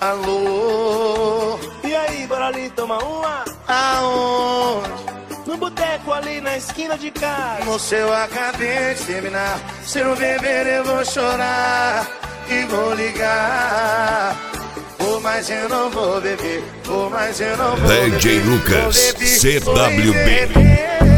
Alô, E aí, bora ali tomar uma? aonde? No boteco ali na esquina de casa. Moço, eu acabei de terminar. Se não beber eu vou chorar e vou ligar. Vou, mas eu não vou beber. Vou, mas eu não vou beber. DJ Lucas, Vou beber, CWB. vou beber.